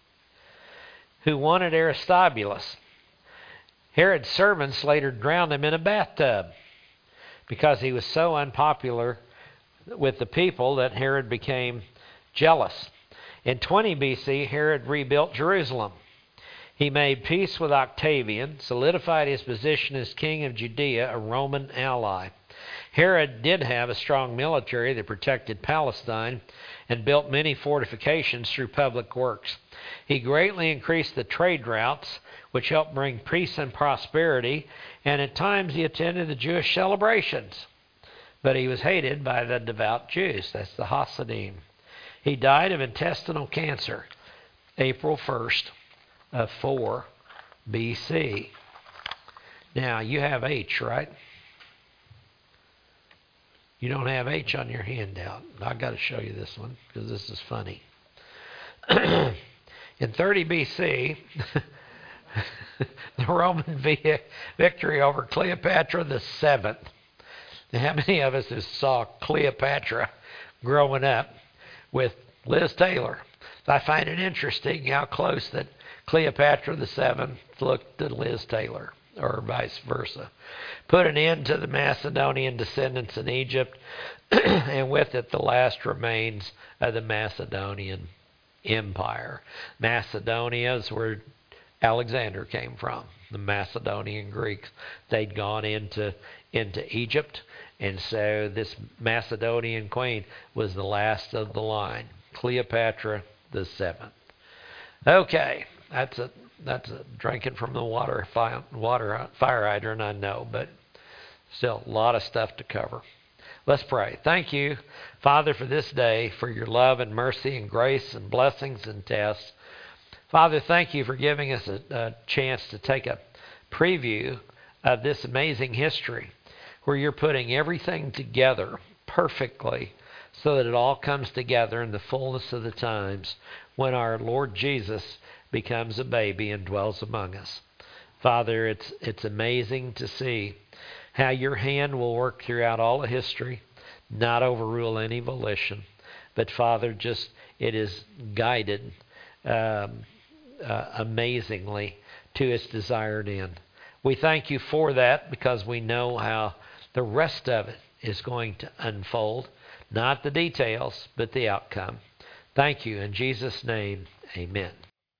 who wanted Aristobulus. Herod's servants later drowned him in a bathtub because he was so unpopular with the people that Herod became jealous. In twenty B C, Herod rebuilt Jerusalem. He made peace with Octavian, solidified his position as king of Judea, a Roman ally. Herod did have a strong military that protected Palestine and built many fortifications through public works. He greatly increased the trade routes, which helped bring peace and prosperity, and at times he attended the Jewish celebrations. But he was hated by the devout Jews. That's the Hasidim. He died of intestinal cancer, April first, of four B C. Now, you have H, right? You don't have H on your handout. I've got to show you this one because this is funny. In thirty B C, the Roman vi- victory over Cleopatra the seventh. Now, how many of us have saw Cleopatra growing up with Liz Taylor? I find it interesting how close that Cleopatra the seventh looked to Liz Taylor, or vice versa. Put an end to the Macedonian descendants in Egypt, and with it the last remains of the Macedonian Empire. Macedonia is where Alexander came from, the Macedonian Greeks. They'd gone into into Egypt, and so this Macedonian queen was the last of the line, Cleopatra the seventh. Okay, that's a that's a drinking from the water fi- water fire hydrant, I know, but still a lot of stuff to cover. Let's pray. Thank you, Father, for this day, for your love and mercy and grace and blessings and tests. Father, thank you for giving us a, a chance to take a preview of this amazing history where you're putting everything together perfectly so that it all comes together in the fullness of the times when our Lord Jesus becomes a baby and dwells among us. Father, it's it's amazing to see how your hand will work throughout all of history, not overrule any volition, but Father, just it is guided um, uh, amazingly to its desired end. We thank you for that because we know how the rest of it is going to unfold, not the details, but the outcome. Thank you. In Jesus' name, amen.